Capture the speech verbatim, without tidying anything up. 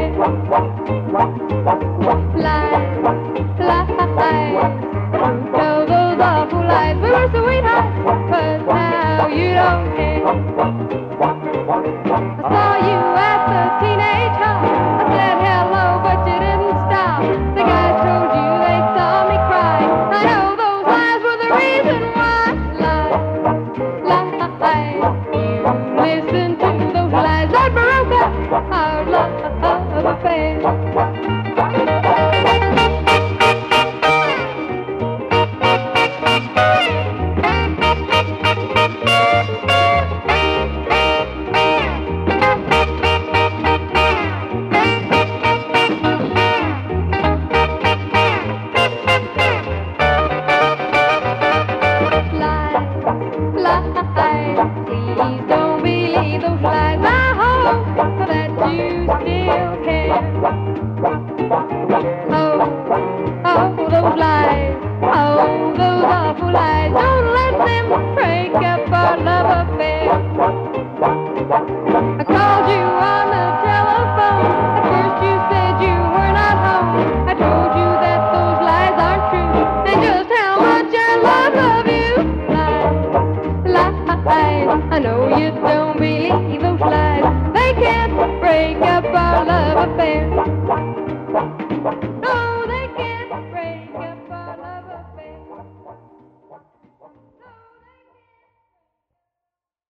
Tell those awful lies. We were sweethearts, but now you don't care. I saw you at the teenage hall. I said hello, but you didn't stop. The guys told you they saw me cry. I know those lies were the reason why. Lies, lies. You listen to those lies that broke up our love affair. Please don't believe those lies. I hope that you still care. Oh, oh, those lies. Oh, those awful lies. Don't let them break up our love affair. I called